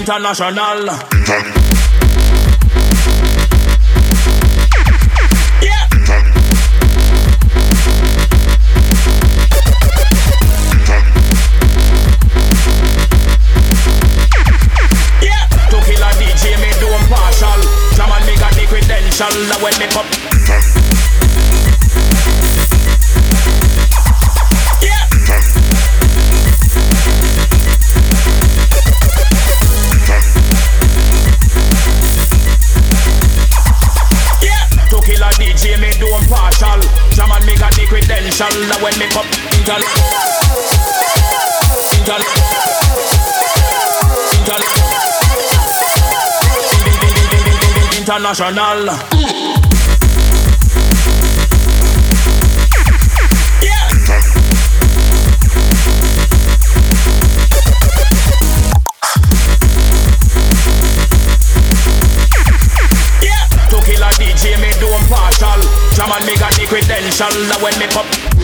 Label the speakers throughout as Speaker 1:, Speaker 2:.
Speaker 1: international. Now when me pop, yeah. Yeah. To kill a DJ me do him partial. Jaman me got the credential. Now when me pop, international. Jaman me got the credential. Now when me pop,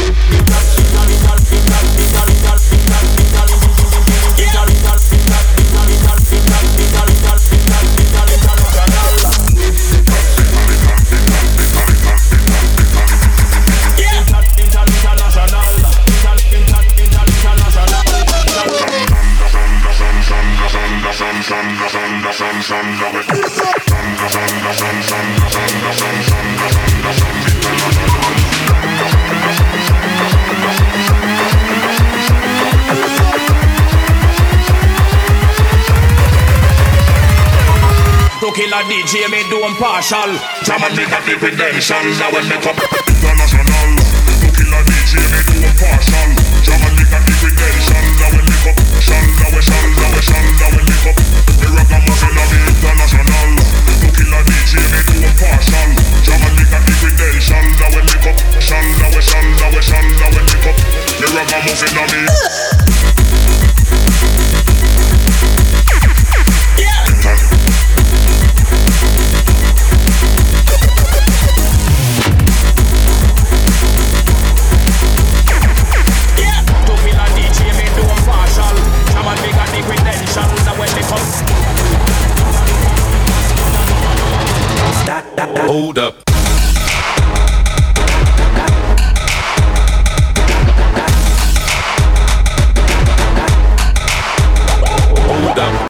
Speaker 1: to kill a DJ me do him partial. Jaman me got the credential. Now when me pop, international. To kill a DJ me do him partial. Jaman me got the credential. Now when me pop, now when me pop, the rock and muffin of me international. To kill a DJ me do him partial. Jaman me got the credential. Now when me pop, now when me pop, the rock and muffin of me.
Speaker 2: Hold up.